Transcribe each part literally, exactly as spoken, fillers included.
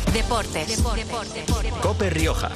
Deportes. Deportes. Deportes. COPE Rioja.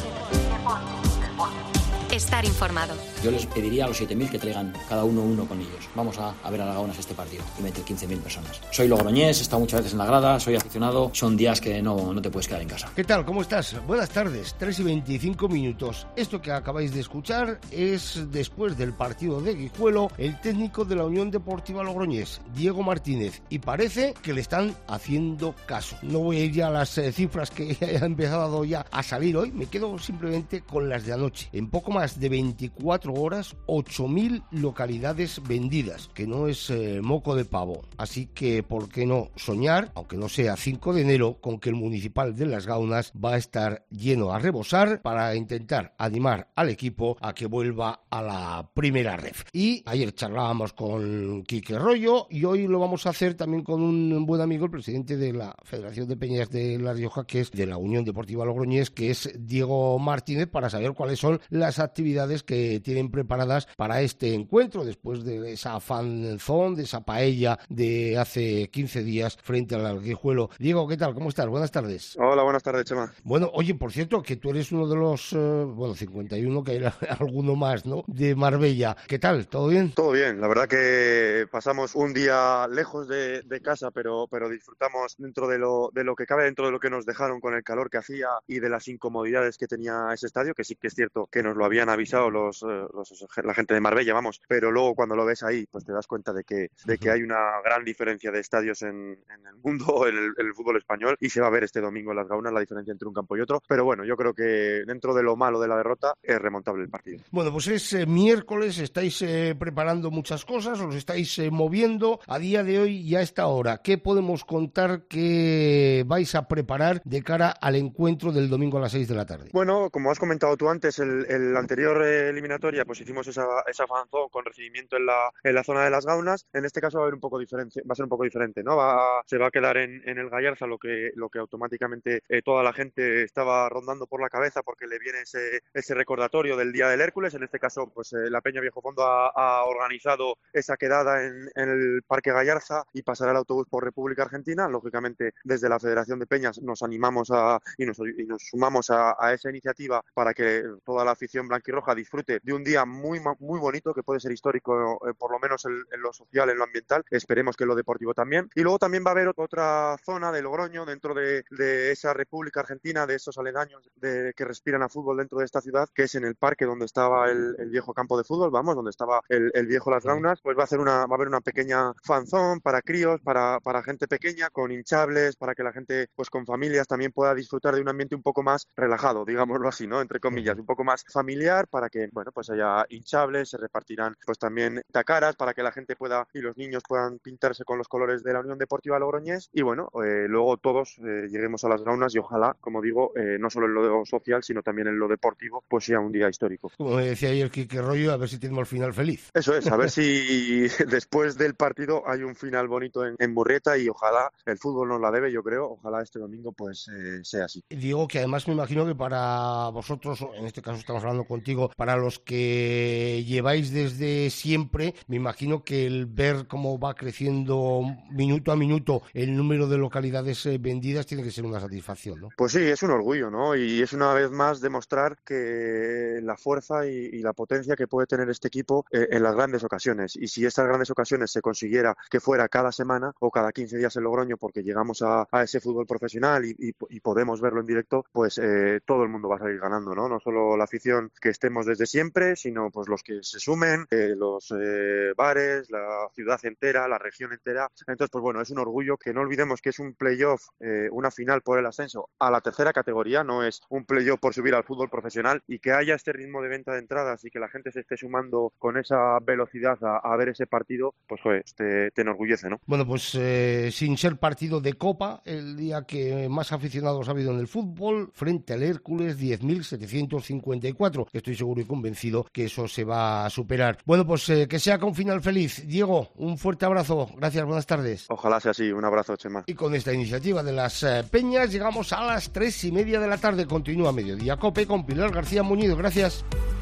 Estar informado. Yo les pediría a los siete mil que traigan cada uno uno con ellos. Vamos a, a ver a las Gaunas este partido y meter quince mil personas. Soy logroñés, he estado muchas veces en la grada, soy aficionado. Son días que no, no te puedes quedar en casa. ¿Qué tal? ¿Cómo estás? Buenas tardes, tres y veinticinco minutos. Esto que acabáis de escuchar es después del partido de Guijuelo, el técnico de la Unión Deportiva Logroñés, Diego Martínez, y parece que le están haciendo caso. No voy a ir ya a las eh, cifras que han empezado ya a salir hoy, me quedo simplemente con las de anoche. En poco más de veinticuatro horas, ocho mil localidades vendidas, que no es eh, moco de pavo. Así que, ¿por qué no soñar, aunque no sea cinco de enero, con que el Municipal de Las Gaunas va a estar lleno a rebosar para intentar animar al equipo a que vuelva a la primera ref? Y ayer charlábamos con Quique Rollo y hoy lo vamos a hacer también con un buen amigo, el presidente de la Federación de Peñas de La Rioja, que es de la Unión Deportiva Logroñés, que es Diego Martínez, para saber cuáles son las actividades que tienen preparadas para este encuentro después de esa fanzón, de esa paella de hace quince días frente al Guijuelo. Diego, ¿qué tal? ¿Cómo estás? Buenas tardes. Hola, buenas tardes, Chema. Bueno, oye, por cierto, que tú eres uno de los, eh, bueno, cincuenta y uno, que hay alguno más, ¿no?, de Marbella. ¿Qué tal? ¿Todo bien? Todo bien, la verdad que pasamos un día lejos de, de casa, pero, pero disfrutamos dentro de lo, de lo que cabe, dentro de lo que nos dejaron con el calor que hacía y de las incomodidades que tenía ese estadio, que sí que es cierto que nos lo habían avisado los, los, la gente de Marbella, vamos, pero luego cuando lo ves ahí, pues te das cuenta de que, de que hay una gran diferencia de estadios en, en el mundo, en el, en el fútbol español, y se va a ver este domingo en Las Gaunas la diferencia entre un campo y otro, pero bueno, yo creo que dentro de lo malo de la derrota es remontable el partido. Bueno, pues es eh, miércoles, estáis eh, preparando muchas cosas, os estáis eh, moviendo a día de hoy y a esta hora. ¿Qué podemos contar que vais a preparar de cara al encuentro del domingo a las seis de la tarde? Bueno, como has comentado tú antes, el, el anterior eh, eliminatoria, pues hicimos esa, esa fanzón con recibimiento en la, en la zona de Las Gaunas. En este caso va a haber un poco diferente, va a ser un poco diferente, ¿no? Va, se va a quedar en, en el Gallarza, lo que, lo que automáticamente eh, toda la gente estaba rondando por la cabeza porque le viene ese, ese recordatorio del Día del Hércules. En este caso, pues eh, la Peña Viejo Fondo ha, ha organizado esa quedada en, en el Parque Gallarza y pasará el autobús por República Argentina. Lógicamente, desde la Federación de Peñas nos animamos a, y, nos, y nos sumamos a, a esa iniciativa para que toda la afición blanquirroja disfrute de un día muy muy bonito, que puede ser histórico, eh, por lo menos en, en lo social, en lo ambiental. Esperemos que en lo deportivo también. Y luego también va a haber otra zona de Logroño dentro de, de esa República Argentina, de esos aledaños de, que respiran a fútbol dentro de esta ciudad, que es en el parque donde estaba el, el viejo campo de fútbol, vamos, donde estaba el, el viejo Las Gaunas. Pues va a hacer una, va a haber una pequeña fanzón para críos, para, para gente pequeña, con hinchables, para que la gente, pues con familias, también pueda disfrutar de un ambiente un poco más relajado, digámoslo así, ¿no?, entre comillas, un poco más familiar, para que, bueno, pues haya hinchables, se repartirán pues también tacaras para que la gente pueda y los niños puedan pintarse con los colores de la Unión Deportiva Logroñés, y bueno, eh, luego todos eh, lleguemos a Las Gaunas y ojalá, como digo, eh, no solo en lo social, sino también en lo deportivo, pues sea un día histórico. Como decía ayer Quique Rollo, a ver si tenemos el final feliz. Eso es, a ver si después del partido hay un final bonito en, en Burrieta, y ojalá, el fútbol nos la debe, yo creo, ojalá este domingo pues eh, sea así. Digo que además me imagino que para vosotros, en este caso estamos hablando contigo, para los que lleváis desde siempre, me imagino que el ver cómo va creciendo minuto a minuto el número de localidades eh, vendidas tiene que ser una satisfacción, ¿no? Pues sí, es un orgullo, ¿no? Y es una vez más demostrar que la fuerza y, y la potencia que puede tener este equipo eh, en las grandes ocasiones. Y si estas grandes ocasiones se consiguiera que fuera cada semana o cada quince días en Logroño, porque llegamos a, a ese fútbol profesional y, y, y podemos verlo en directo, pues eh, todo el mundo va a salir ganando, ¿no? No solo la afición que estemos desde siempre, sino pues los que se sumen, eh, los eh, bares, la ciudad entera, la región entera. Entonces, pues bueno, es un orgullo que no olvidemos que es un playoff, eh, una final por el ascenso a la tercera categoría, no es un playoff por subir al fútbol profesional, y que haya este ritmo de venta de entradas y que la gente se esté sumando con esa velocidad a, a ver ese partido, pues joder, te, te enorgullece, ¿no? Bueno, pues eh, sin ser partido de Copa, el día que más aficionados ha habido en el fútbol, frente al Hércules, diez mil setecientos cincuenta y cuatro. Estoy seguro y convencido que eso se va a superar. Bueno, pues eh, que sea con final feliz. Diego, un fuerte abrazo. Gracias, buenas tardes. Ojalá sea así. Un abrazo, Chema. Y con esta iniciativa de las eh, Peñas llegamos a las tres y media de la tarde. Continúa Mediodía Cope con Pilar García Muñiz. Gracias.